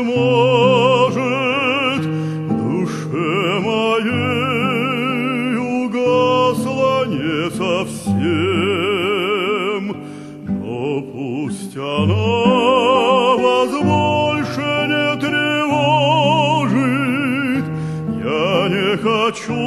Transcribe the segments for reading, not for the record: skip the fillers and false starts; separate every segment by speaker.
Speaker 1: может, в душе моей угасла не совсем, но пусть она вас больше не тревожит. Я не хочу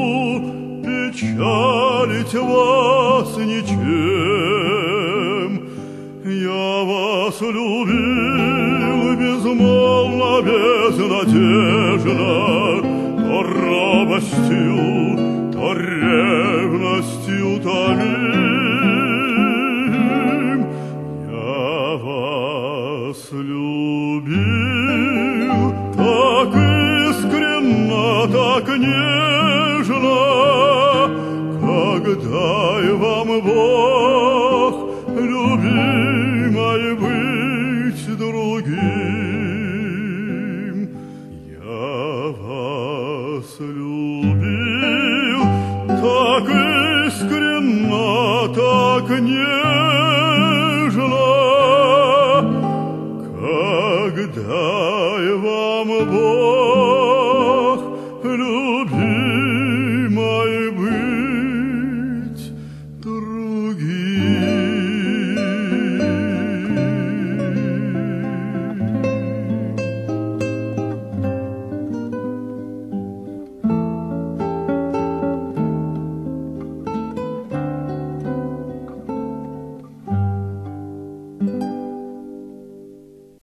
Speaker 1: печалить вас ничем. Я вас любил безмолвно, безнадежно, то робостью, то ревностью томим. Я вас любил так искренно, так нежно, как дай вам Бог, любимой, быть другим. Я вас любил так искренно, так нежно,